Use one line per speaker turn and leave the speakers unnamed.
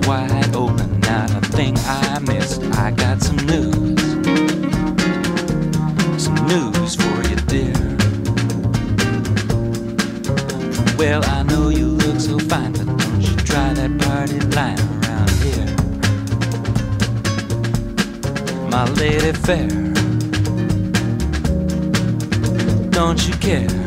wide open, not a thing I missed. I got some news for you, dear. Well, I know you look so fine, but don't you try that party line around here. My lady fair, don't you care?